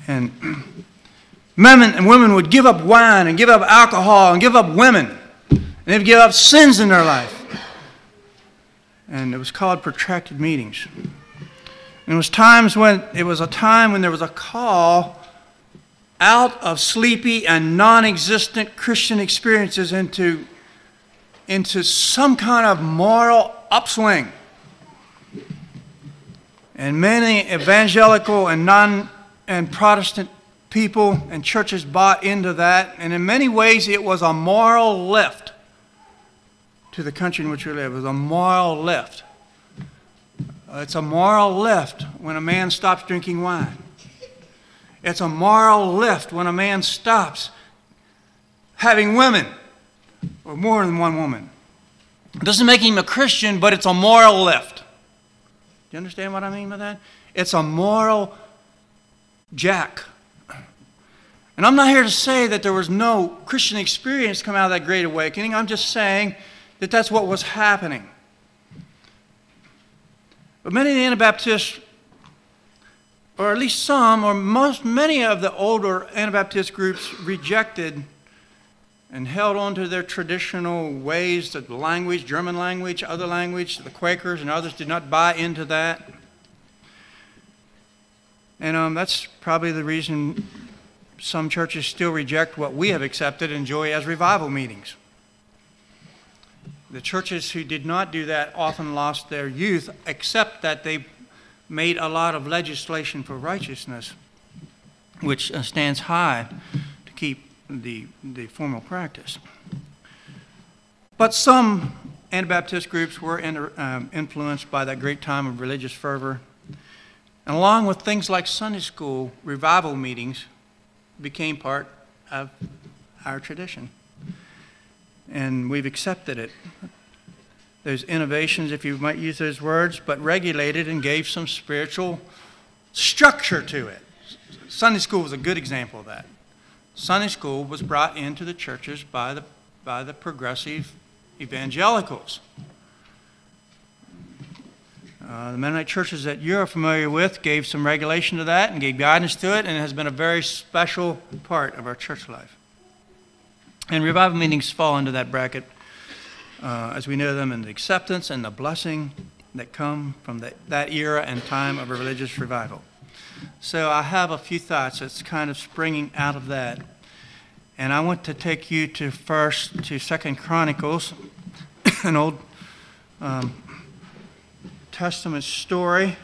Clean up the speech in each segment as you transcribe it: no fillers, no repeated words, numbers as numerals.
And men and women would give up wine and give up alcohol and give up women. And they'd give up sins in their life. And it was called protracted meetings. And it was a time when there was a call out of sleepy and non-existent Christian experiences into some kind of moral upswing. And many evangelical and Protestant people and churches bought into that. And in many ways, it was a moral lift to the country in which we live. It was a moral lift. It's a moral lift when a man stops drinking wine. It's a moral lift when a man stops having women, or more than one woman. It doesn't make him a Christian, but it's a moral lift. Do you understand what I mean by that? It's a moral jack. And I'm not here to say that there was no Christian experience come out of that Great Awakening. I'm just saying that that's what was happening. But many of the Anabaptists, or at least some, or many of the older Anabaptist groups rejected and held on to their traditional ways, the language, German language, other language. The Quakers and others did not buy into that. And that's probably the reason some churches still reject what we have accepted and enjoy as revival meetings. The churches who did not do that often lost their youth, except that they made a lot of legislation for righteousness, which stands high to keep the formal practice. But some Anabaptist groups were influenced by that great time of religious fervor. And along with things like Sunday school, revival meetings became part of our tradition. And we've accepted it. Those innovations, if you might use those words, but regulated and gave some spiritual structure to it. Sunday school was a good example of that. Sunday school was brought into the churches by the progressive evangelicals. The Mennonite churches that you're familiar with gave some regulation to that and gave guidance to it, and it has been a very special part of our church life. And revival meetings fall into that bracket as we know them, and the acceptance and the blessing that come from that era and time of a religious revival. So I have a few thoughts that's kind of springing out of that. And I want to take you to 2 Chronicles, an Old Testament story.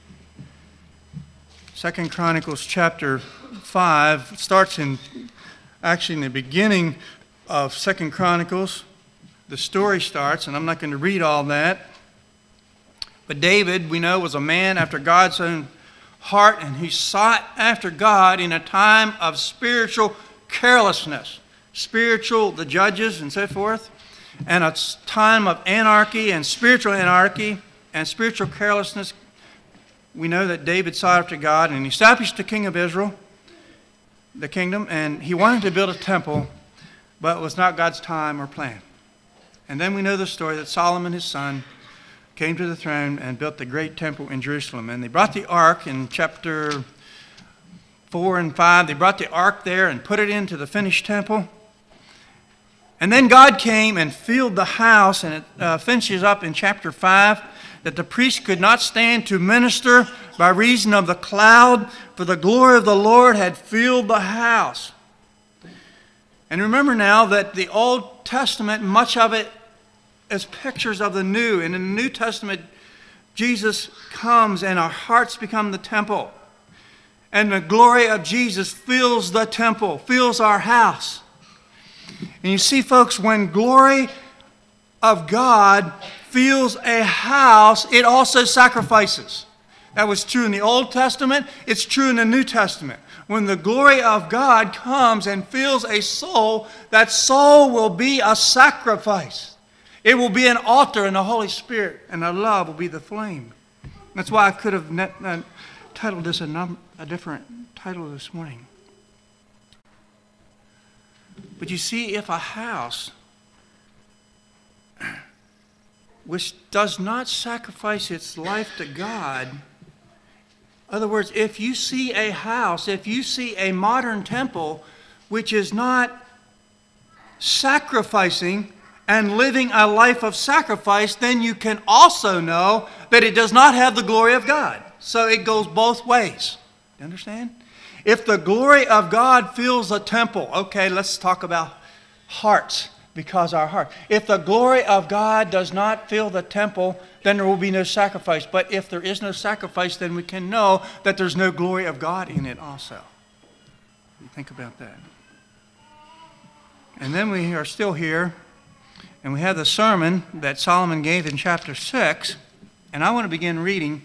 2 Chronicles chapter 5 starts in the beginning of 2 Chronicles. The story starts, and I'm not going to read all that. But David, we know, was a man after God's own heart, and he sought after God in a time of spiritual carelessness. The judges and so forth. And a time of anarchy and spiritual carelessness. We know that David sought after God, and he established the king of Israel, the kingdom, and he wanted to build a temple, but it was not God's time or plan. And then we know the story that Solomon, his son, came to the throne and built the great temple in Jerusalem. And they brought the ark in chapter 4 and 5. They brought the ark there and put it into the finished temple. And then God came and filled the house, and it finishes up in chapter 5 that the priest could not stand to minister by reason of the cloud, for the glory of the Lord had filled the house. And remember now that the Old Testament, much of it is pictures of the New. And in the New Testament, Jesus comes and our hearts become the temple. And the glory of Jesus fills the temple, fills our house. And you see, folks, when glory of God fills a house, it also sacrifices. That was true in the Old Testament. It's true in the New Testament. When the glory of God comes and fills a soul, that soul will be a sacrifice. It will be an altar in the Holy Spirit, and the love will be the flame. That's why I could have titled this a different title this morning. But you see, if a house which does not sacrifice its life to God In other words, if you see a house, if you see a modern temple which is not sacrificing and living a life of sacrifice, then you can also know that it does not have the glory of God. So it goes both ways. You understand? If the glory of God fills a temple, okay, let's talk about hearts, because our heart. If the glory of God does not fill the temple, then there will be no sacrifice. But if there is no sacrifice, then we can know that there's no glory of God in it also. Think about that. And then we are still here, and we have the sermon that Solomon gave in chapter 6, and I want to begin reading.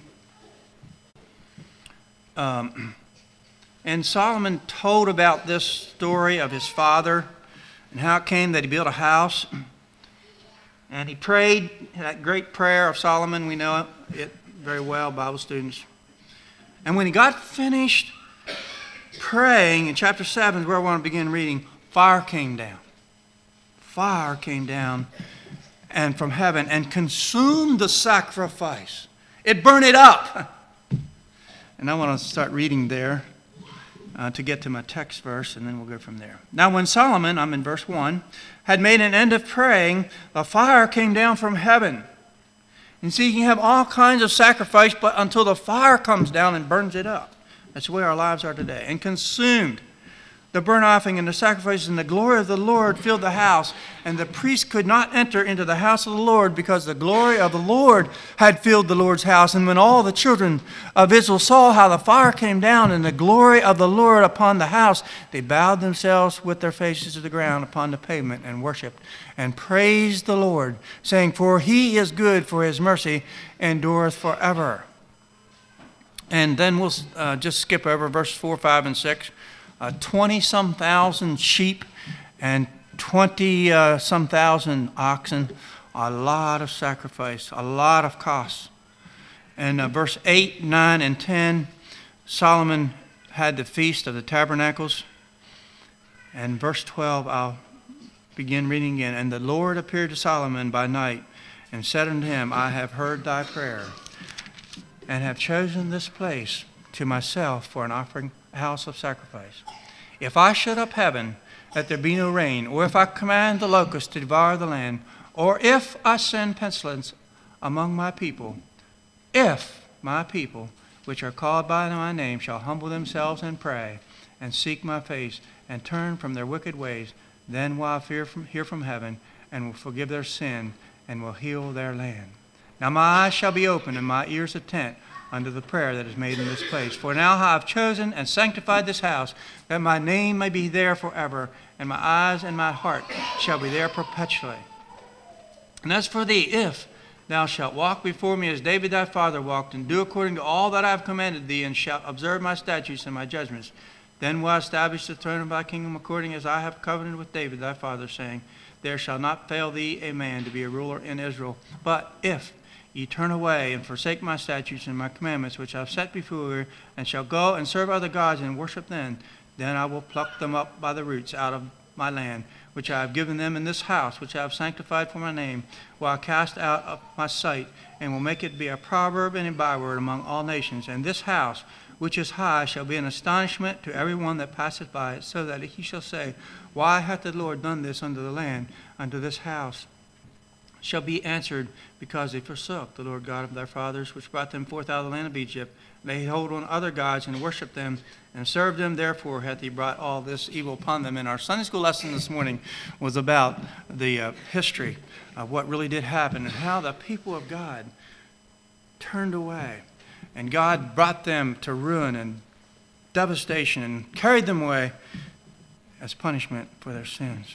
And Solomon told about this story of his father and how it came that he built a house. And he prayed that great prayer of Solomon. We know it very well, Bible students. And when he got finished praying, in chapter 7 is where I want to begin reading, fire came down. Fire came down and from heaven and consumed the sacrifice. It burned it up. And I want to start reading there to get to my text verse, and then we'll go from there. Now when Solomon, I'm in verse 1, had made an end of praying, a fire came down from heaven. And see, you can have all kinds of sacrifice, but until the fire comes down and burns it up. That's the way our lives are today. And consumed the burnt offering and the sacrifices, and the glory of the Lord filled the house. And the priest could not enter into the house of the Lord, because the glory of the Lord had filled the Lord's house. And when all the children of Israel saw how the fire came down and the glory of the Lord upon the house, they bowed themselves with their faces to the ground upon the pavement and worshipped and praised the Lord, saying, For he is good, for his mercy endureth forever. And then we'll just skip over verse 4, 5, and 6. 20-some thousand sheep and 20-some thousand oxen. A lot of sacrifice, a lot of costs. And verse 8, 9, and 10, Solomon had the Feast of the Tabernacles. And verse 12, I'll begin reading again. And the Lord appeared to Solomon by night and said unto him, I have heard thy prayer and have chosen this place to myself for an offering house of sacrifice. If I shut up heaven that there be no rain, or if I command the locusts to devour the land, or if I send pestilence among my people, if my people, which are called by my name, shall humble themselves and pray, and seek my face, and turn from their wicked ways, then will I hear from heaven, and will forgive their sin, and will heal their land. Now my eyes shall be open, and my ears attent unto the prayer that is made in this place. For now I have chosen and sanctified this house, that my name may be there forever, and my eyes and my heart shall be there perpetually. And as for thee, if thou shalt walk before me as David thy father walked, and do according to all that I have commanded thee, and shalt observe my statutes and my judgments, then will I establish the throne of thy kingdom according as I have covenanted with David thy father, saying, There shall not fail thee a man to be a ruler in Israel. But if ye turn away and forsake my statutes and my commandments, which I have set before you, and shall go and serve other gods and worship them, then I will pluck them up by the roots out of my land, which I have given them in this house, which I have sanctified for my name, will I cast out of my sight, and will make it be a proverb and a byword among all nations. And this house, which is high, shall be an astonishment to every one that passeth by it, so that he shall say, Why hath the Lord done this unto the land, unto this house? Shall be answered, because they forsook the Lord God of their fathers, which brought them forth out of the land of Egypt. They hold on other gods and worship them and serve them. Therefore hath he brought all this evil upon them. And our Sunday school lesson this morning was about the history of what really did happen and how the people of God turned away. And God brought them to ruin and devastation and carried them away as punishment for their sins.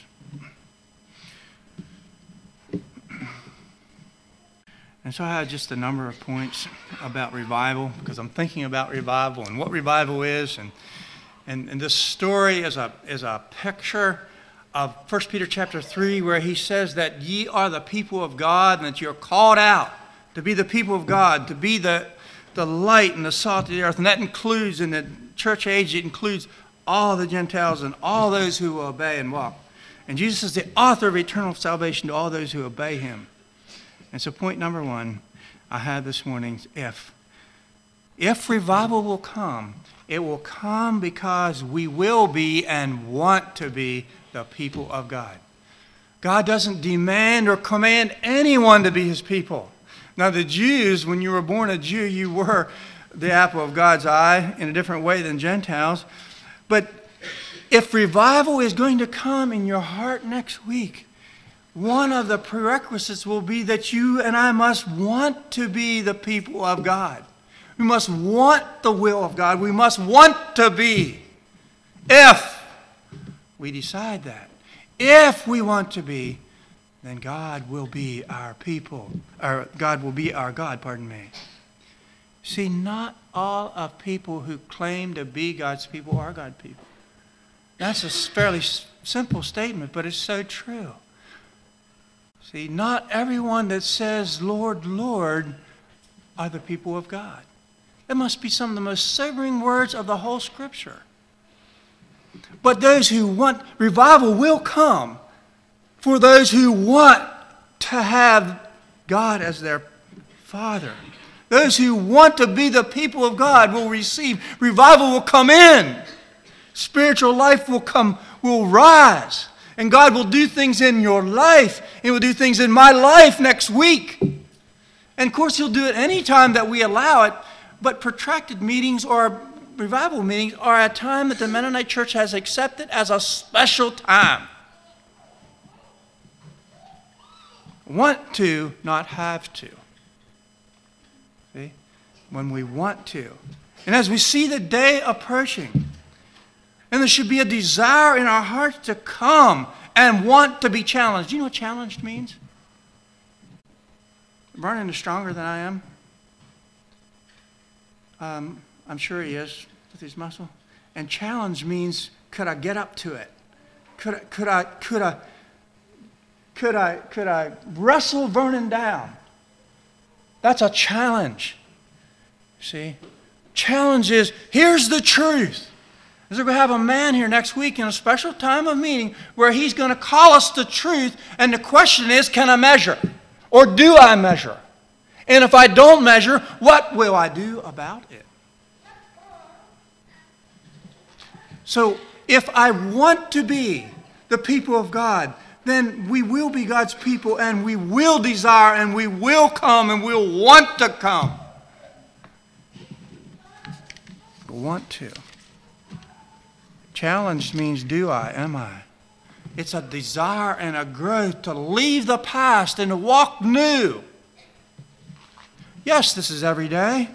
And so I had just a number of points about revival, because I'm thinking about revival and what revival is. And this story is a picture of 1 Peter chapter 3, where he says that ye are the people of God, and that you're called out to be the people of God, to be the light and the salt of the earth. And that includes, in the church age, it includes all the Gentiles and all those who will obey and walk. And Jesus is the author of eternal salvation to all those who obey him. And so point number one I had this morning is if. If revival will come, it will come because we will be and want to be the people of God. God doesn't demand or command anyone to be his people. Now the Jews, when you were born a Jew, you were the apple of God's eye in a different way than Gentiles. But if revival is going to come in your heart next week, one of the prerequisites will be that you and I must want to be the people of God. We must want the will of God. We must want to be. If we decide that, if we want to be, then God will be our people. Or God will be our God, pardon me. See, not all of people who claim to be God's people are God's people. That's a fairly simple statement, but it's so true. See, not everyone that says, Lord, Lord, are the people of God. That must be some of the most sobering words of the whole Scripture. But those who want, revival will come for those who want to have God as their Father. Those who want to be the people of God will receive. Revival will come in. Spiritual life will rise. And God will do things in your life. He will do things in my life next week. And of course, he'll do it any time that we allow it. But protracted meetings or revival meetings are a time that the Mennonite Church has accepted as a special time. Want to, not have to. See? When we want to. And as we see the day approaching, and there should be a desire in our hearts to come and want to be challenged. Do you know what challenged means? Vernon is stronger than I am. I'm sure he is with his muscle. And challenge means, could I get up to it? Could I wrestle Vernon down? That's a challenge. See? Challenge is, here's the truth. We're going to have a man here next week in a special time of meeting where he's going to call us the truth, and the question is, can I measure? Or do I measure? And if I don't measure, what will I do about it? So if I want to be the people of God, then we will be God's people, and we will desire, and we will come, and we'll want to come. Want to. Challenged means do I, am I? It's a desire and a growth to leave the past and to walk new. Yes, this is every day.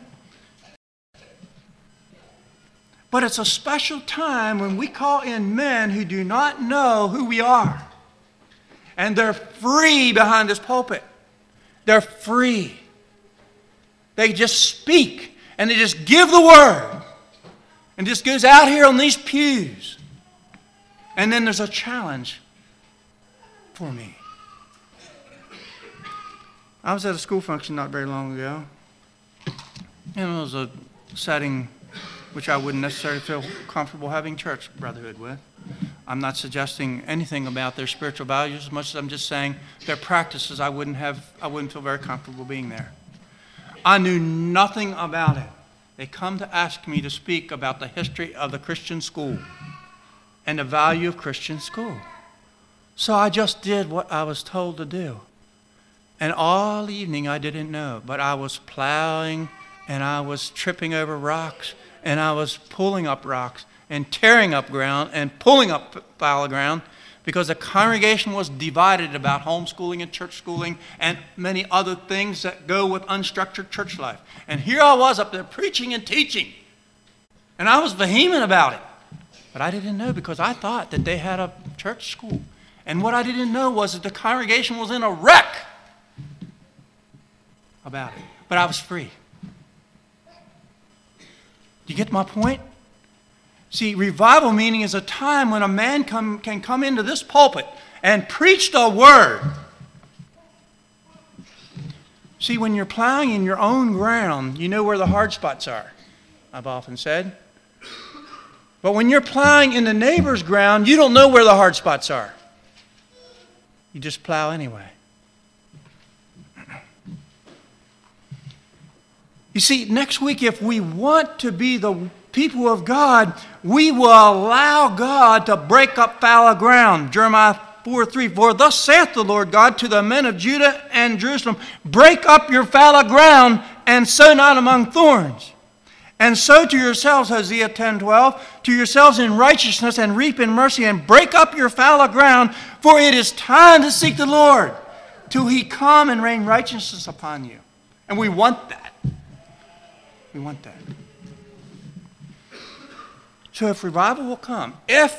But it's a special time when we call in men who do not know who we are. And they're free behind this pulpit. They're free. They just speak and they just give the word. And just goes out here on these pews. And then there's a challenge for me. I was at a school function not very long ago. And it was a setting which I wouldn't necessarily feel comfortable having church brotherhood with. I'm not suggesting anything about their spiritual values as much as I'm just saying their practices I wouldn't feel very comfortable being there. I knew nothing about it. They come to ask me to speak about the history of the Christian school and the value of Christian school. So I just did what I was told to do. And all evening I didn't know, but I was plowing and I was tripping over rocks and I was pulling up rocks and tearing up ground and pulling up pile of ground because the congregation was divided about homeschooling and church schooling and many other things that go with unstructured church life. And here I was up there preaching and teaching. And I was vehement about it. But I didn't know because I thought that they had a church school. And what I didn't know was that the congregation was in a wreck about it. But I was free. Do you get my point? See, revival meeting is a time when a man can come into this pulpit and preach the word. See, when you're plowing in your own ground, you know where the hard spots are, I've often said. But when you're plowing in the neighbor's ground, you don't know where the hard spots are. You just plow anyway. You see, next week, if we want to be the people of God, we will allow God to break up fallow ground. Jeremiah 4:3, for thus saith the Lord God to the men of Judah and Jerusalem, break up your fallow ground and sow not among thorns. And sow to yourselves, Hosea 10:12, to yourselves in righteousness and reap in mercy and break up your fallow ground, for it is time to seek the Lord till he come and rain righteousness upon you. And we want that. We want that. So if revival will come,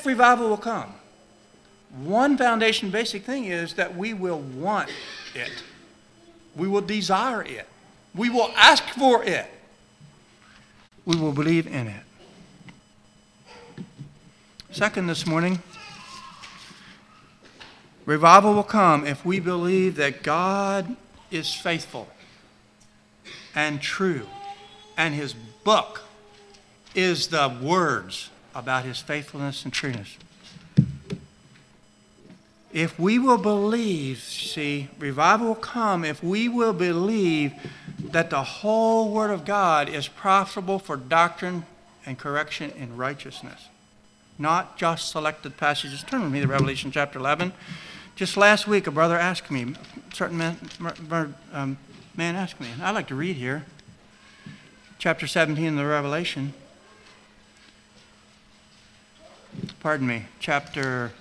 one foundation basic thing is that we will want it. We will desire it. We will ask for it. We will believe in it. Second, this morning, revival will come if we believe that God is faithful and true, and his book is the words about his faithfulness and trueness. If we will believe, revival will come if we will believe that the whole Word of God is profitable for doctrine and correction in righteousness, not just selected passages. Turn with me to Revelation chapter 11. Just last week, a brother asked me, a certain man asked me, and I'd like to read here, chapter 17 of the Revelation. Pardon me, chapter...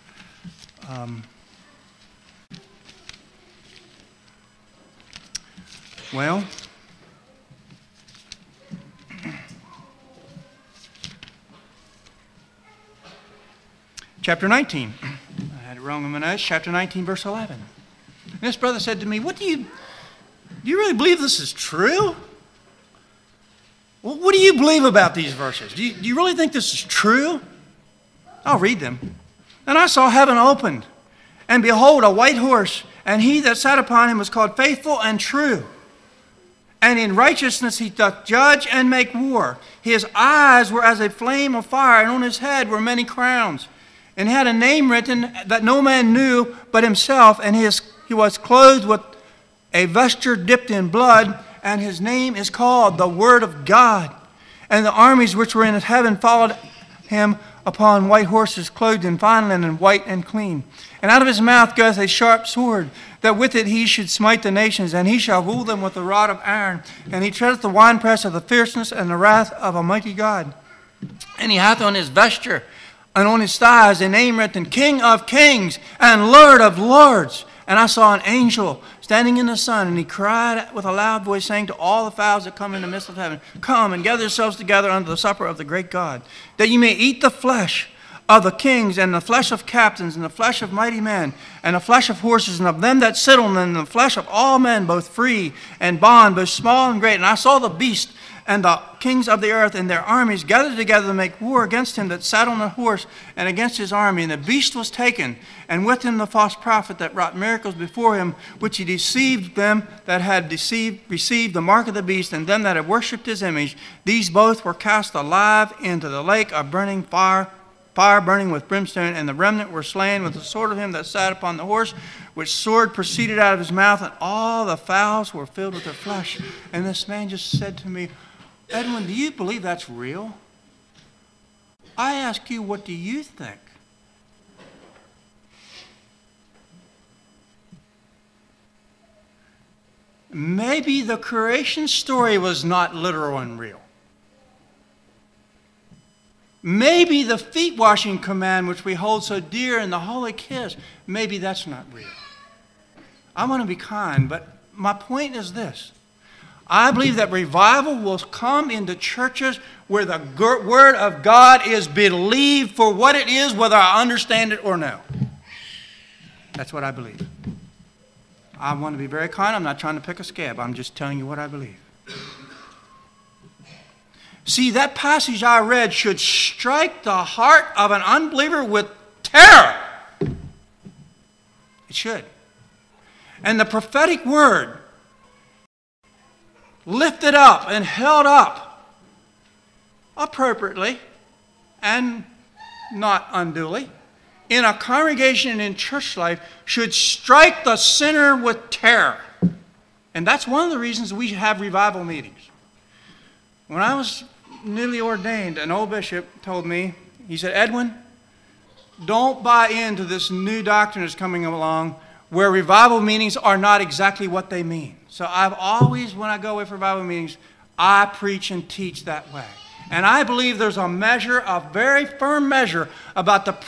chapter 19. I had it wrong in my notes. Chapter 19, verse 11. And this brother said to me, do you really believe this is true? Well, what do you believe about these verses? Do you really think this is true? I'll read them. And I saw heaven opened, and behold, a white horse, and he that sat upon him was called Faithful and True. And in righteousness he doth judge and make war. His eyes were as a flame of fire, and on his head were many crowns. And had a name written that no man knew but himself, and he was clothed with a vesture dipped in blood, and his name is called the Word of God. And the armies which were in heaven followed him upon white horses, clothed in fine linen, white and clean. And out of his mouth goeth a sharp sword, that with it he should smite the nations, and he shall rule them with a rod of iron. And he treadeth the winepress of the fierceness and the wrath of a mighty God. And he hath on his vesture and on his thighs a name written, King of Kings and Lord of Lords. And I saw an angel standing in the sun, and he cried with a loud voice, saying to all the fowls that come in the midst of heaven, come and gather yourselves together unto the supper of the great God, that ye may eat the flesh of the kings, and the flesh of captains, and the flesh of mighty men, and the flesh of horses, and of them that sit on them, and the flesh of all men, both free and bond, both small and great. And I saw the beast and the kings of the earth and their armies gathered together to make war against him that sat on the horse and against his army. And the beast was taken, and with him the false prophet that wrought miracles before him, which he deceived them that had received the mark of the beast, and them that had worshipped his image. These both were cast alive into the lake of burning fire burning with brimstone, and the remnant were slain with the sword of him that sat upon the horse, which sword proceeded out of his mouth, and all the fowls were filled with their flesh. And this man just said to me, Edwin, do you believe that's real? I ask you, what do you think? Maybe the creation story was not literal and real. Maybe the feet washing command, which we hold so dear in the holy kiss, maybe that's not real. I want to be kind, but my point is this. I believe that revival will come into churches where the Word of God is believed for what it is, whether I understand it or no. That's what I believe. I want to be very kind. I'm not trying to pick a scab. I'm just telling you what I believe. See, that passage I read should strike the heart of an unbeliever with terror. It should. And the prophetic word lifted up and held up appropriately and not unduly in a congregation and in church life should strike the sinner with terror. And that's one of the reasons we have revival meetings. When I was newly ordained, an old bishop told me, he said, Edwin, don't buy into this new doctrine that's coming along where revival meetings are not exactly what they mean. So I've always, when I go away for revival meetings, I preach and teach that way. And I believe there's a measure, a very firm measure about the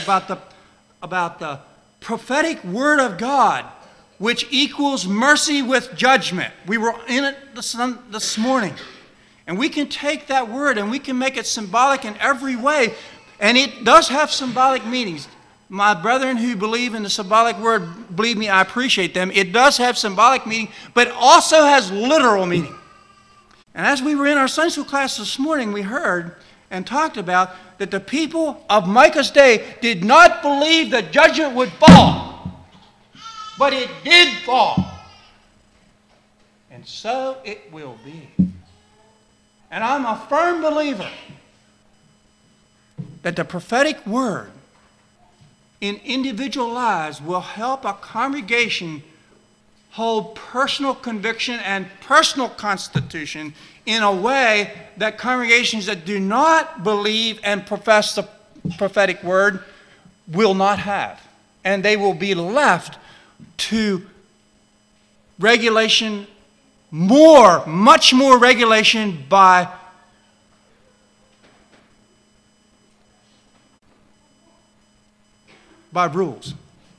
prophetic word of God, which equals mercy with judgment. We were in it this morning. And we can take that word and we can make it symbolic in every way. And it does have symbolic meanings. My brethren who believe in the symbolic word, believe me, I appreciate them. It does have symbolic meaning, but it also has literal meaning. And as we were in our Sunday school class this morning, we heard and talked about that the people of Micah's day did not believe that judgment would fall. But it did fall. And so it will be. And I'm a firm believer that the prophetic word in individual lives will help a congregation hold personal conviction and personal constitution in a way that congregations that do not believe and profess the prophetic word will not have. And they will be left to regulation, much more regulation by rules.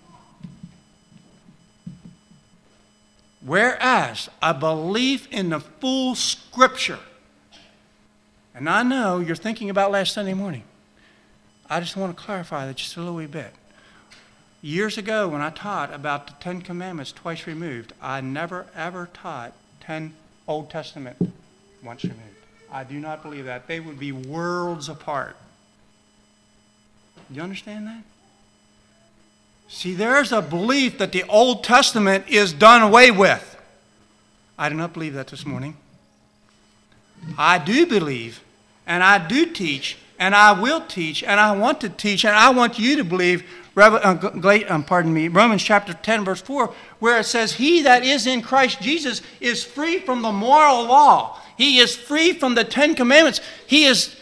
Whereas a belief in the full Scripture, and I know you're thinking about last Sunday morning. I just want to clarify that just a little wee bit. Years ago when I taught about the Ten Commandments twice removed, I never ever taught 10 Old Testament once removed. I do not believe that. They would be worlds apart. You understand that? See, there's a belief that the Old Testament is done away with. I do not believe that this morning. I do believe, and I do teach, and I will teach, and I want to teach, and I want you to believe, Romans chapter 10, verse 4, where it says, he that is in Christ Jesus is free from the moral law. He is free from the Ten Commandments. He is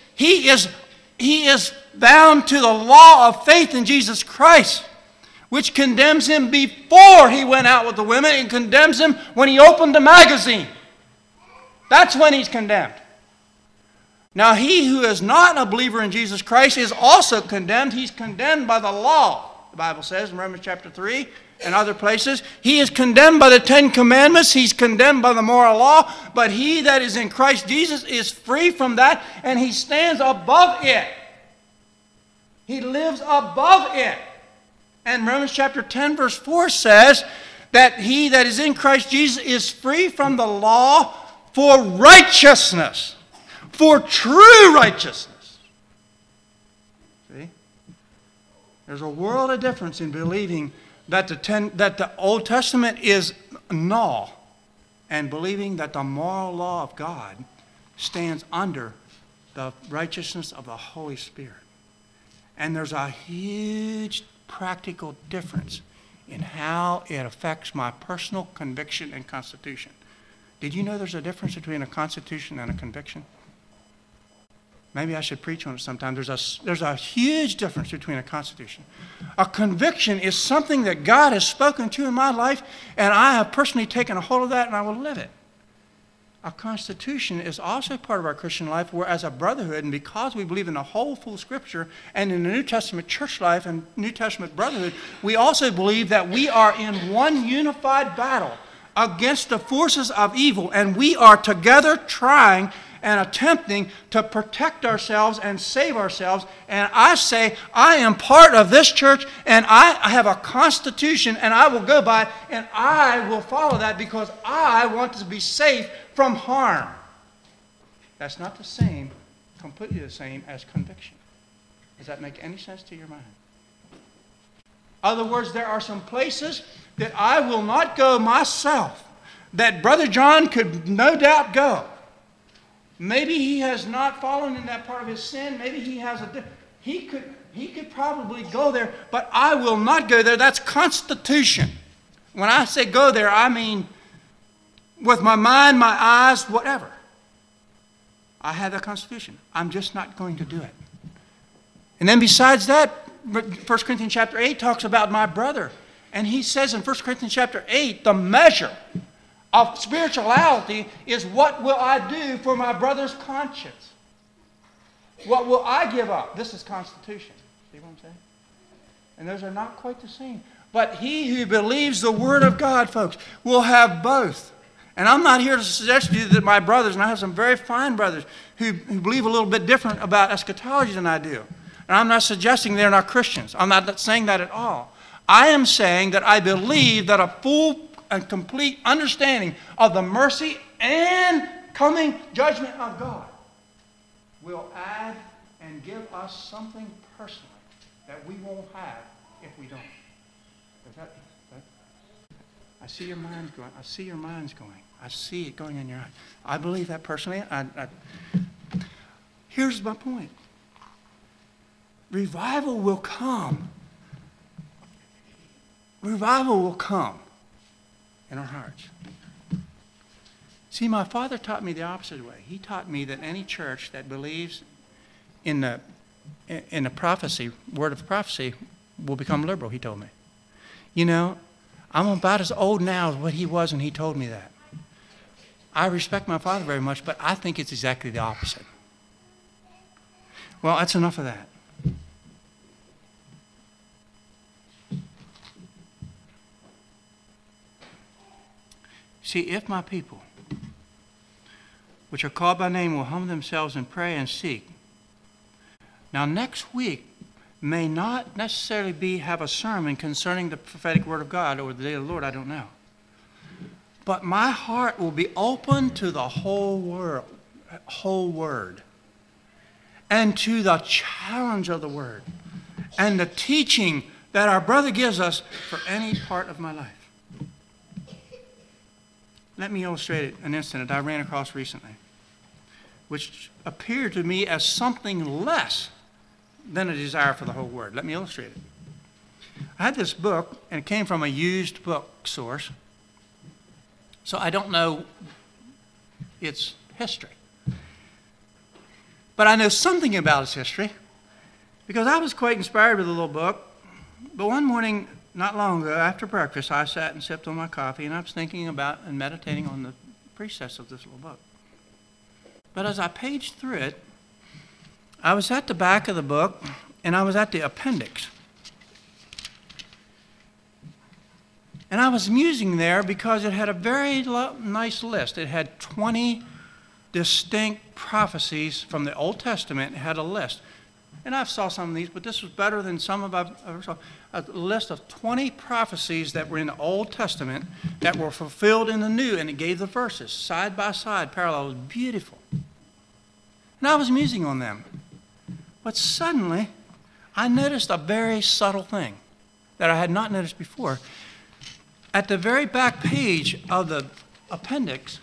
bound to the law of faith in Jesus Christ, which condemns him before he went out with the women and condemns him when he opened the magazine. That's when he's condemned. Now, he who is not a believer in Jesus Christ is also condemned. He's condemned by the law, the Bible says in Romans chapter 3 and other places. He is condemned by the Ten Commandments. He's condemned by the moral law. But he that is in Christ Jesus is free from that, and he stands above it. He lives above it. And Romans chapter 10, verse 4 says that he that is in Christ Jesus is free from the law for righteousness, for true righteousness. See? There's a world of difference in believing that the Old Testament is null and believing that the moral law of God stands under the righteousness of the Holy Spirit. And there's a huge practical difference in how it affects my personal conviction and constitution. Did you know there's a difference between a constitution and a conviction? Maybe I should preach on it sometime. There's a huge difference between a constitution. A conviction is something that God has spoken to in my life, and I have personally taken a hold of that, and I will live it. A constitution is also part of our Christian life, where as a brotherhood, and because we believe in the whole full Scripture and in the New Testament church life and New Testament brotherhood, we also believe that we are in one unified battle against the forces of evil, and we are together trying and attempting to protect ourselves and save ourselves. And I say, I am part of this church, and I have a constitution, and I will go by, and I will follow that because I want to be safe from harm. That's not the same, completely the same as conviction. Does that make any sense to your mind? In other words, there are some places that I will not go myself, that Brother John could no doubt go. Maybe he has not fallen in that part of his sin. Maybe he has he could probably go there, but I will not go there. That's constitution. When I say go there, I mean with my mind, my eyes, whatever. I have that Constitution. I'm just not going to do it. And then besides that, 1 Corinthians chapter 8 talks about my brother. And he says in 1 Corinthians chapter 8, the measure of spirituality is what will I do for my brother's conscience? What will I give up? This is Constitution. See what I'm saying? And those are not quite the same. But he who believes the Word of God, folks, will have both. And I'm not here to suggest to you that my brothers, and I have some very fine brothers who believe a little bit different about eschatology than I do. And I'm not suggesting they're not Christians. I'm not saying that at all. I am saying that I believe that a full and complete understanding of the mercy and coming judgment of God will add and give us something personally that we won't have if we don't. I see your minds going. I see your minds going. I see it going in your eyes. I believe that personally. Here's my point. Revival will come. Revival will come in our hearts. See, my father taught me the opposite way. He taught me that any church that believes in the prophecy, word of prophecy, will become liberal, he told me. You know, I'm about as old now as what he was when he told me that. I respect my father very much, but I think it's exactly the opposite. Well, that's enough of that. See, if my people, which are called by name, will humble themselves and pray and seek. Now, next week may not necessarily have a sermon concerning the prophetic word of God or the day of the Lord, I don't know. But my heart will be open to the whole word, and to the challenge of the word, and the teaching that our brother gives us for any part of my life. Let me illustrate an incident that I ran across recently, which appeared to me as something less than a desire for the whole word. Let me illustrate it. I had this book, and it came from a used book source, so I don't know its history. But I know something about its history, because I was quite inspired with the little book. But one morning, not long ago, after breakfast, I sat and sipped on my coffee, and I was thinking about and meditating on the precepts of this little book. But as I paged through it, I was at the back of the book, and I was at the appendix. And I was musing there because it had a very nice list. It had 20 distinct prophecies from the Old Testament. It had a list. And I've saw some of these, but this was better than some of I've ever saw. A list of 20 prophecies that were in the Old Testament that were fulfilled in the New, and it gave the verses side by side, parallel. It was beautiful. And I was musing on them. But suddenly, I noticed a very subtle thing that I had not noticed before. At the very back page of the appendix,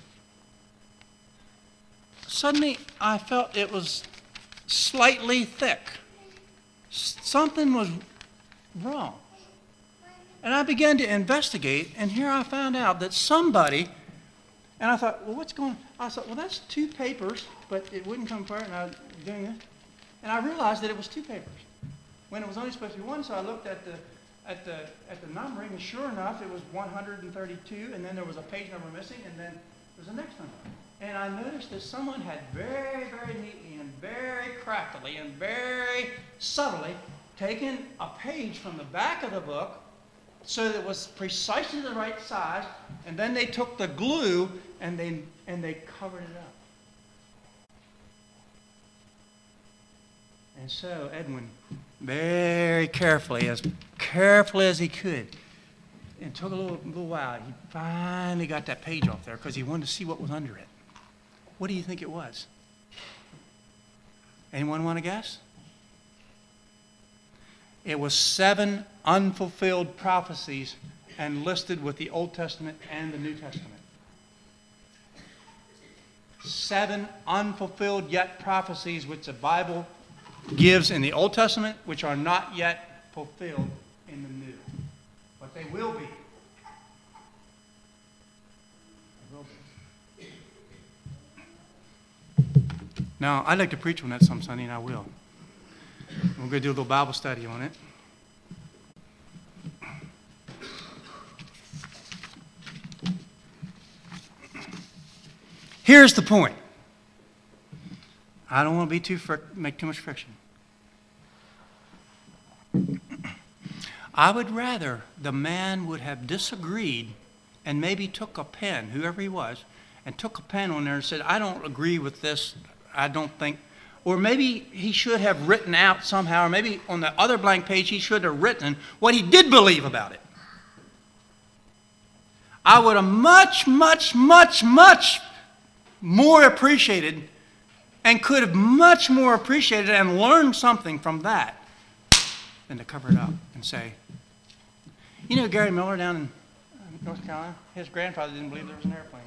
suddenly I felt it was slightly thick. Something was wrong. And I began to investigate, and here I found out that somebody, and I thought, well, what's going on? I thought, well, that's 2 papers, but it wouldn't come apart, and I was doing this. And I realized that it was 2 papers when it was only supposed to be 1, so I looked at the numbering, and sure enough, it was 132, and then there was a page number missing, and then there was the next number. And I noticed that someone had very, very neatly and very craftily and very subtly taken a page from the back of the book so that it was precisely the right size, and then they took the glue and they covered it up. And so Edwin, very carefully as he could, and took a little while, he finally got that page off there because he wanted to see what was under it. What do you think it was? Anyone want to guess? It was 7 unfulfilled prophecies and listed with the Old Testament and the New Testament. 7 unfulfilled yet prophecies which the Bible gives in the Old Testament, which are not yet fulfilled in the New. But they will be. They will be. Now, I'd like to preach on that some Sunday, and I will. We're going to do a little Bible study on it. Here's the point. I don't want to be make too much friction. I would rather the man would have disagreed and maybe took a pen, whoever he was, and took a pen on there and said, I don't agree with this, I don't think, or maybe he should have written out somehow, or maybe on the other blank page he should have written what he did believe about it. I would have much more appreciated and could have much more appreciated and learned something from that than to cover it up and say, you know Gary Miller down in North Carolina, his grandfather didn't believe there was an airplane.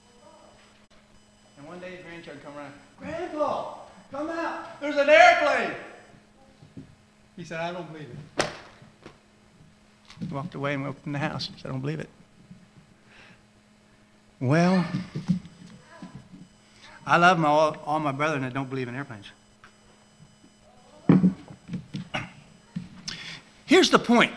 And one day his grandchildren come around, Grandpa, come out, there's an airplane. He said, I don't believe it. He walked away and opened the house. He said, I don't believe it. Well, I love all my brethren that don't believe in airplanes. Here's the point.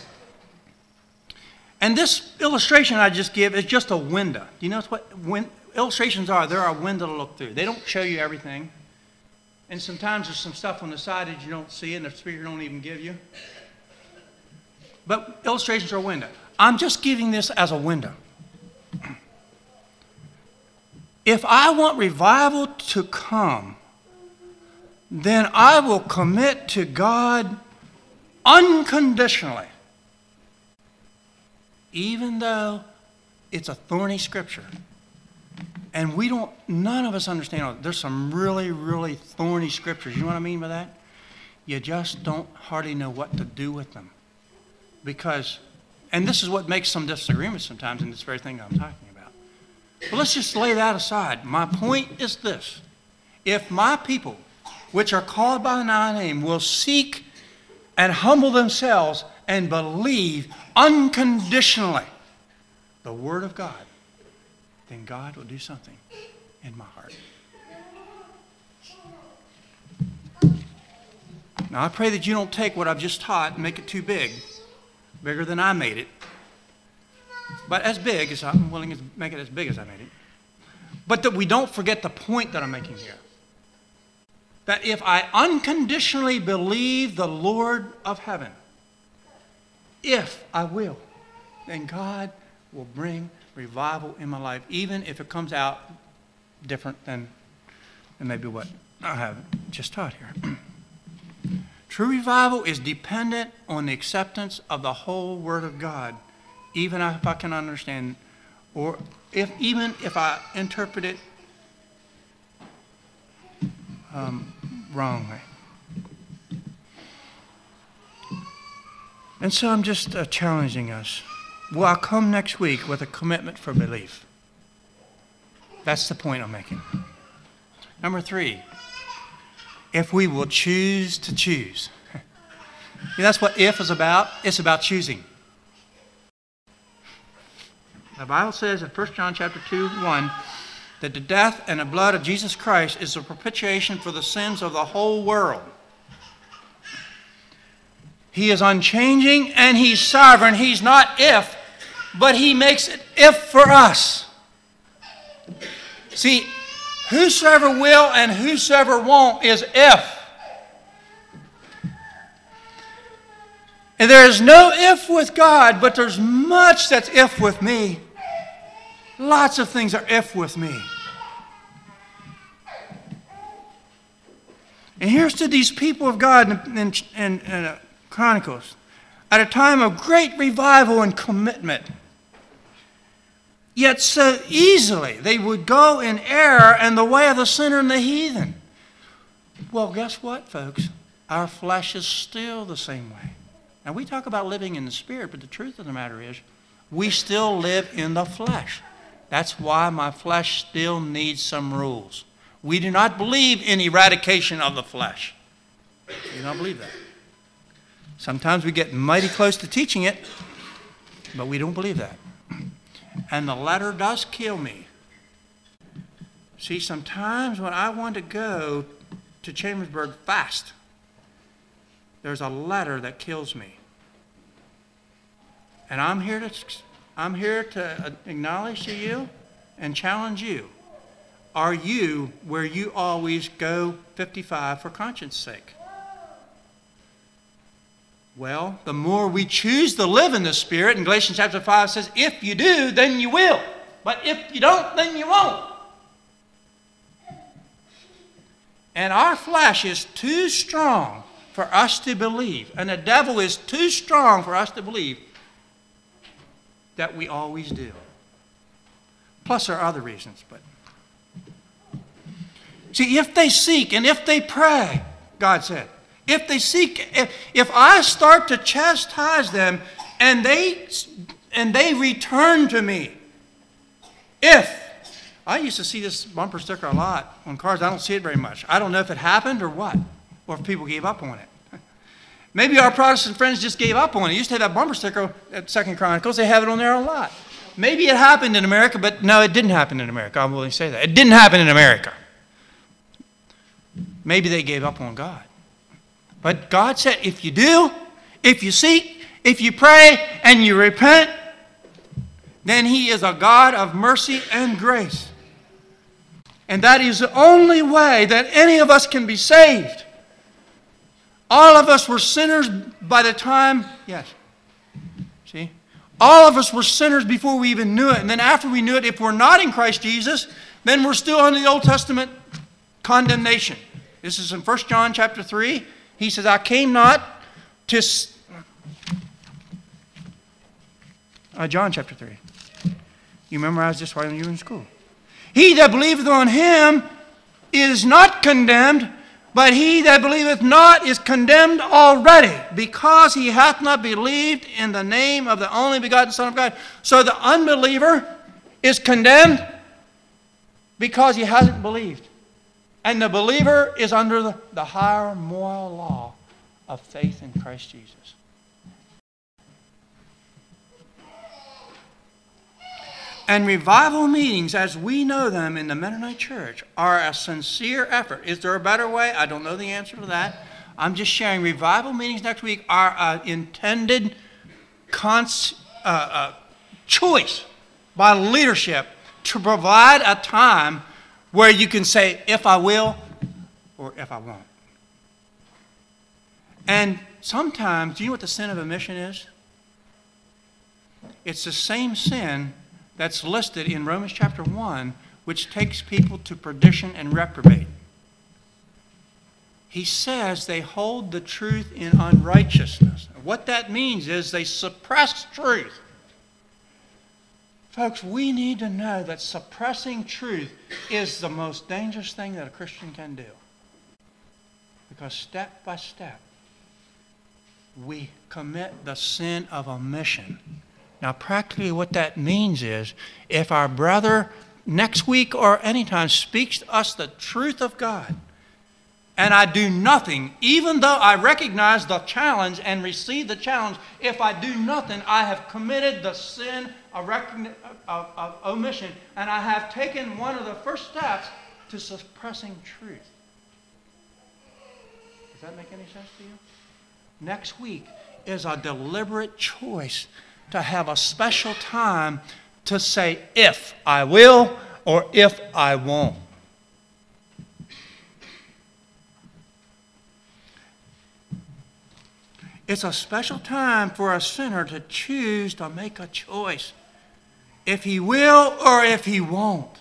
And this illustration I just give is just a window. Do you know what illustrations are? They're a window to look through. They don't show you everything. And sometimes there's some stuff on the side that you don't see and the speaker don't even give you. But illustrations are a window. I'm just giving this as a window. If I want revival to come, then I will commit to God unconditionally, even though it's a thorny scripture. And none of us understand. There's some really, really thorny scriptures. You know what I mean by that? You just don't hardly know what to do with them. And this is what makes some disagreements sometimes in this very thing I'm talking about. But let's just lay that aside. My point is this. If my people, which are called by my name, will seek and humble themselves and believe unconditionally the Word of God, then God will do something in my heart. Now, I pray that you don't take what I've just taught and make it too big, bigger than I made it. But as big as I'm willing to make it as big as I made it. But that we don't forget the point that I'm making here. That if I unconditionally believe the Lord of heaven, if I will, then God will bring revival in my life, even if it comes out different than maybe what I have just taught here. True revival is dependent on the acceptance of the whole Word of God, even if I can understand, or even if I interpret it wrongly. And so I'm just challenging us. Will I come next week with a commitment for belief? That's the point I'm making. Number 3, if we will choose to choose. That's what if is about. It's about choosing. The Bible says in 1 John chapter 2:1 that the death and the blood of Jesus Christ is a propitiation for the sins of the whole world. He is unchanging and He's sovereign. He's not if, but He makes it if for us. See, whosoever will and whosoever won't is if. And there is no if with God, but there's much that's if with me. Lots of things are if with me. And here's to these people of God in Chronicles. At a time of great revival and commitment, yet so easily they would go in error and the way of the sinner and the heathen. Well, guess what, folks? Our flesh is still the same way. Now, we talk about living in the Spirit, but the truth of the matter is we still live in the flesh. That's why my flesh still needs some rules. We do not believe in eradication of the flesh. We do not believe that. Sometimes we get mighty close to teaching it, but we don't believe that. And the letter does kill me. See, sometimes when I want to go to Chambersburg fast, there's a letter that kills me. And I'm here to acknowledge to you and challenge you. Are you where you always go 55 for conscience sake? Well, the more we choose to live in the Spirit, and Galatians chapter 5 says, if you do, then you will. But if you don't, then you won't. And our flesh is too strong for us to believe, and the devil is too strong for us to believe that we always do. Plus there are other reasons, but see, if they seek and if they pray, God said, if they seek, if I start to chastise them and they return to me, I used to see this bumper sticker a lot on cars. I don't see it very much. I don't know if it happened or what, or if people gave up on it. Maybe our Protestant friends just gave up on it. They used to have that bumper sticker at 2 Chronicles. They have it on there a lot. Maybe it happened in America, but no, it didn't happen in America. I'm willing to say that. It didn't happen in America. Maybe they gave up on God. But God said, if you do, if you seek, if you pray, and you repent, then He is a God of mercy and grace. And that is the only way that any of us can be saved. All of us were sinners by the time, yes, see? All of us were sinners before we even knew it. And then after we knew it, if we're not in Christ Jesus, then we're still under the Old Testament condemnation. This is in 1 John chapter 3. He says, I came not to... John chapter 3. You memorized this while you were in school. He that believeth on Him is not condemned, but he that believeth not is condemned already, because he hath not believed in the name of the only begotten Son of God. So the unbeliever is condemned because he hasn't believed. And the believer is under the higher moral law of faith in Christ Jesus. And revival meetings, as we know them in the Mennonite Church, are a sincere effort. Is there a better way? I don't know the answer to that. I'm just sharing. Revival meetings next week are an intended choice by leadership to provide a time where you can say, if I will or if I won't. And sometimes, do you know what the sin of omission is? It's the same sin that's listed in Romans chapter 1, which takes people to perdition and reprobate. He says they hold the truth in unrighteousness. What that means is they suppress truth. Folks, we need to know that suppressing truth is the most dangerous thing that a Christian can do. Because step by step, we commit the sin of omission. Now, practically what that means is, if our brother next week or anytime speaks to us the truth of God, and I do nothing, even though I recognize the challenge and receive the challenge, if I do nothing, I have committed the sin of omission, and I have taken one of the first steps to suppressing truth. Does that make any sense to you? Next week is a deliberate choice to have a special time to say, if I will or if I won't. It's a special time for a sinner to choose to make a choice, if he will or if he won't.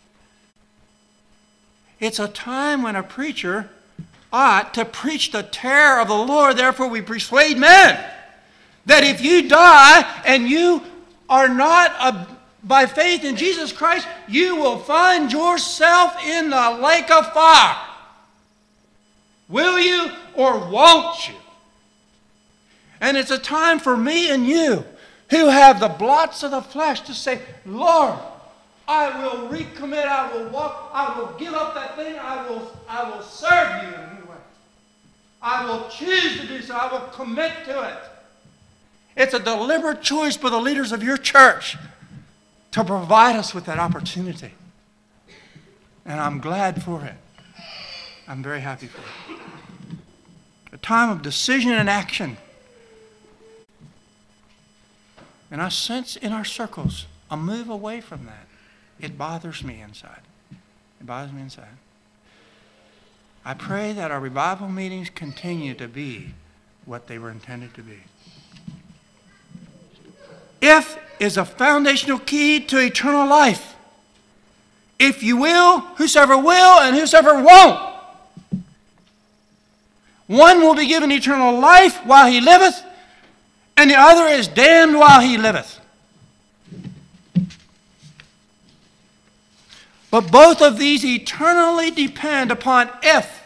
It's a time when a preacher ought to preach the terror of the Lord, therefore we persuade men. That if you die and you are not by faith in Jesus Christ, you will find yourself in the lake of fire. Will you or won't you? And it's a time for me and you who have the blots of the flesh to say, Lord, I will recommit, I will walk, I will give up that thing, I will serve you in a new way. I will choose to do so, I will commit to it. It's a deliberate choice by the leaders of your church to provide us with that opportunity. And I'm glad for it. I'm very happy for it. A time of decision and action. And I sense in our circles a move away from that. It bothers me inside. It bothers me inside. I pray that our revival meetings continue to be what they were intended to be. If is a foundational key to eternal life. If you will, whosoever will, and whosoever won't. One will be given eternal life while he liveth, and the other is damned while he liveth. But both of these eternally depend upon if.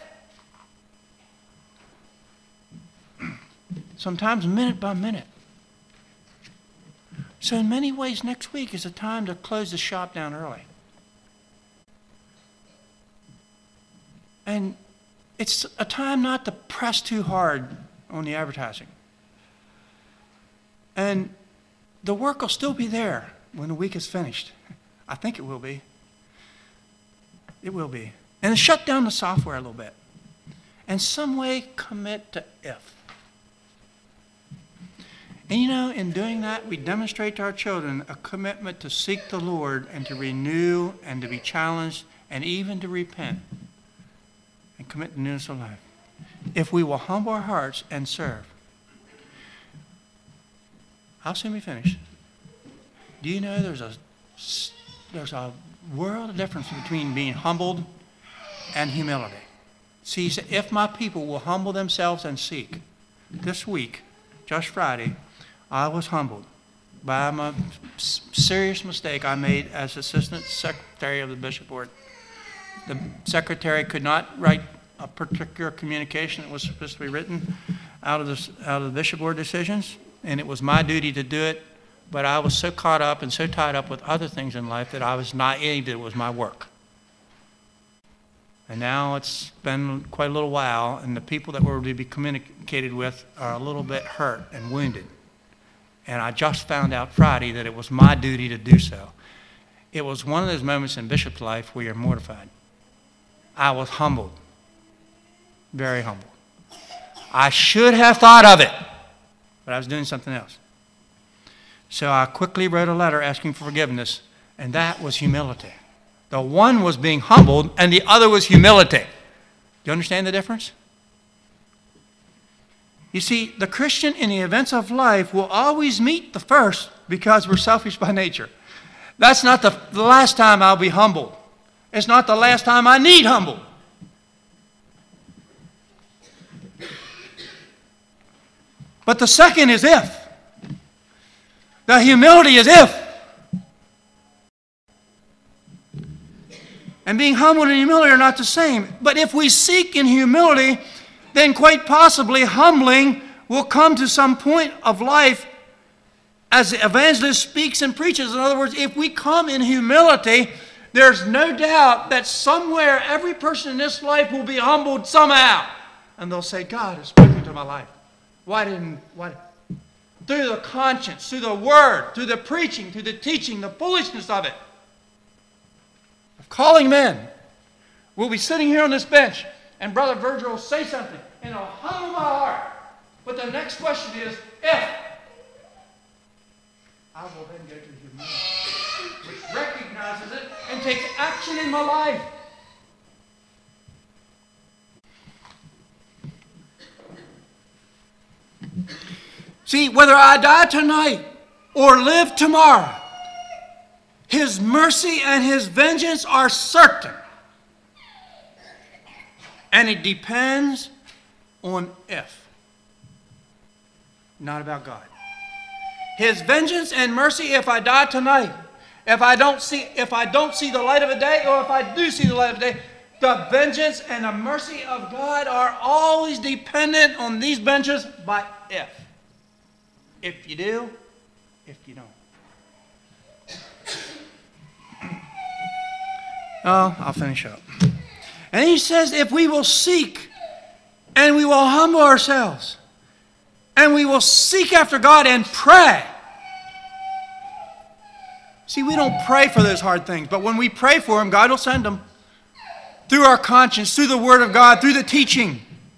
Sometimes minute by minute. So in many ways, next week is a time to close the shop down early. And it's a time not to press too hard on the advertising. And the work will still be there when the week is finished. I think it will be. It will be. And shut down the software a little bit. And some way commit to if. And you know, in doing that, we demonstrate to our children a commitment to seek the Lord and to renew and to be challenged and even to repent and commit to newness of life. If we will humble our hearts and serve. I'll soon be finished. Do you know there's a world of difference between being humbled and humility? See, he said, if my people will humble themselves and seek. This week, just Friday, I was humbled by a serious mistake I made as assistant secretary of the bishop board. The secretary could not write a particular communication that was supposed to be written out of the bishop board decisions, and it was my duty to do it, but I was so caught up and so tied up with other things in life that I was not aimed it was my work. And now it's been quite a little while, and the people that were to be communicated with are a little bit hurt and wounded. And I just found out Friday that it was my duty to do so. It was one of those moments in Bishop's life where you're mortified. I was humbled. Very humbled. I should have thought of it, but I was doing something else. So I quickly wrote a letter asking for forgiveness, and that was humility. The one was being humbled, and the other was humility. Do you understand the difference? You see, the Christian in the events of life will always meet the first because we're selfish by nature. That's not the last time I'll be humbled. It's not the last time I need humble. But the second is if. The humility is if. And being humble and humility are not the same. But if we seek in humility, then quite possibly humbling will come to some point of life as the evangelist speaks and preaches. In other words, if we come in humility, there's no doubt that somewhere every person in this life will be humbled somehow. And they'll say, God has spoken to my life. Why? Through the conscience, through the word, through the preaching, through the teaching, the foolishness of it. Of calling men. We'll be sitting here on this bench, and Brother Virgil will say something, and it'll humble my heart. But the next question is, if. I will then go to humility, which recognizes it and takes action in my life. See, whether I die tonight or live tomorrow, His mercy and His vengeance are certain. And it depends on if, not about God. His vengeance and mercy if I die tonight, if I don't see the light of a day, or if I do see the light of a day, the vengeance and the mercy of God are always dependent on these benches by if. If you do, if you don't. Oh, I'll finish up. And he says, if we will seek and we will humble ourselves and we will seek after God and pray. See, we don't pray for those hard things, but when we pray for them, God will send them. through our conscience, through the Word of God, through the teaching.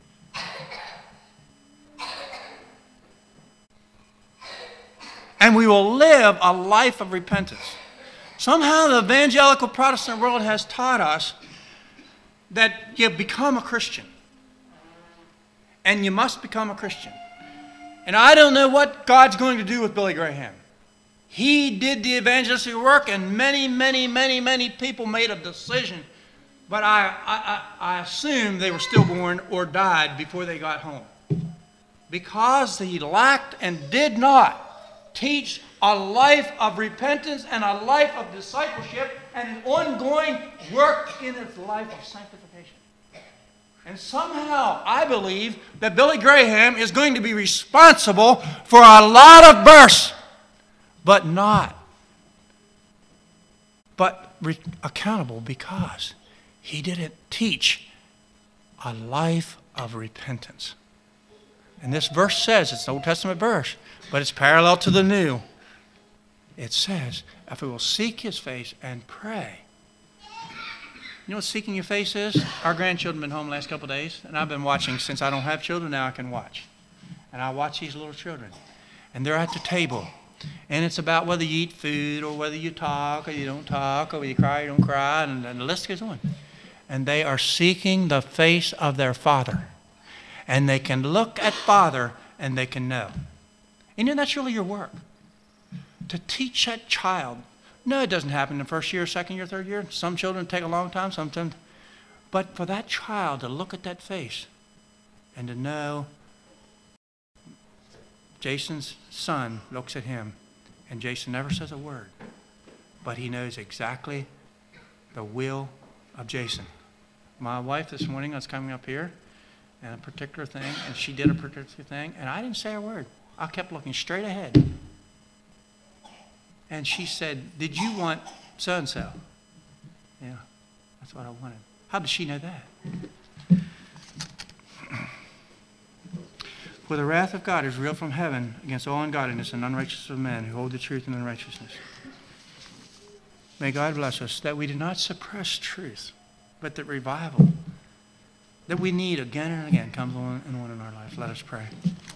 And we will live a life of repentance. Somehow the evangelical Protestant world has taught us that you become a Christian. And you must become a Christian. And I don't know what God's going to do with Billy Graham. He did the evangelistic work, and many people made a decision. But I assume they were stillborn or died before they got home. Because he lacked and did not teach a life of repentance and a life of discipleship and an ongoing work in his life of sanctification. And somehow I believe that Billy Graham is going to be responsible for a lot of births, but accountable because he didn't teach a life of repentance. And this verse says, it's an Old Testament verse, but it's parallel to the New. It says, if we will seek his face and pray. You know what seeking your face is? Our grandchildren have been home the last couple of days, and I've been watching. Since I don't have children, now I can watch. And I watch these little children. And they're at the table. And it's about whether you eat food or whether you talk or you don't talk or whether you cry or you don't cry, and the list goes on. And they are seeking the face of their Father. And they can look at Father and they can know. And that's really your work. To teach that child. No, it doesn't happen in the first year, second year, third year. Some children take a long time, sometimes. But for that child to look at that face and to know Jason's son looks at him and Jason never says a word, but he knows exactly the will of Jason. My wife this morning was coming up here and a particular thing, and she did a particular thing, and I didn't say a word. I kept looking straight ahead. And she said, "Did you want so-and-so?" Yeah, that's what I wanted. How did she know that? For the wrath of God is real from heaven against all ungodliness and unrighteousness of men who hold the truth in unrighteousness. May God bless us that we do not suppress truth, but that revival that we need again and again comes on and on in our life. Let us pray.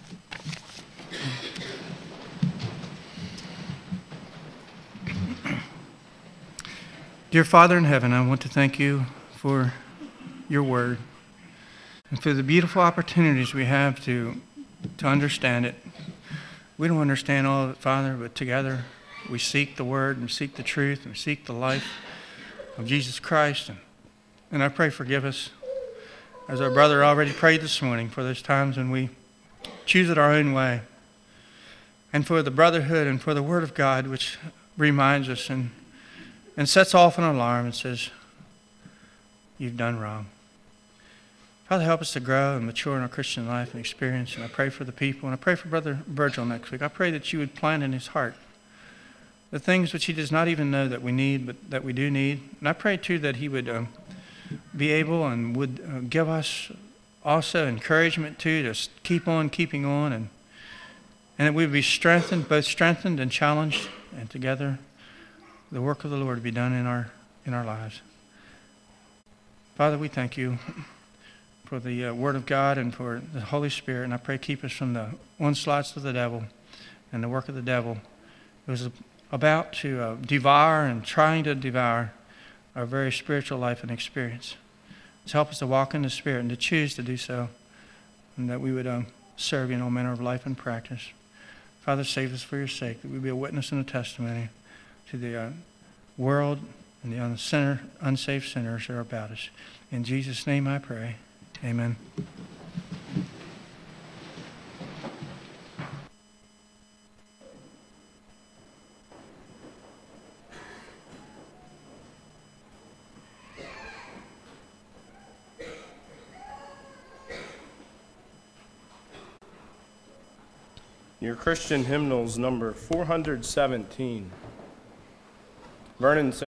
Dear Father in heaven, I want to thank you for your word and for the beautiful opportunities we have to understand it. We don't understand all of it, Father, but together we seek the word and seek the truth and seek the life of Jesus Christ. And I pray forgive us, as our brother already prayed this morning, for those times when we choose it our own way, and for the brotherhood and for the word of God, which reminds us and sets off an alarm and says, you've done wrong. Father, help us to grow and mature in our Christian life and experience. And I pray for the people, and I pray for Brother Virgil next week. I pray that you would plant in his heart the things which he does not even know that we need, but that we do need. And I pray, too, that he would be able and would give us also encouragement, too, to keep on keeping on, and that we would be strengthened, both strengthened and challenged, and together the work of the Lord be done in our lives. Father, we thank you for the Word of God and for the Holy Spirit, and I pray keep us from the onslaughts of the devil and the work of the devil. It was about to devour and trying to devour our very spiritual life and experience. So help us to walk in the Spirit and to choose to do so, and that we would serve you in all manner of life and practice. Father, save us for your sake, that we be a witness and a testimony to the world and the unsaved sinners that are about us. In Jesus' name I pray. Amen. Your Christian hymnals number 417. Vernon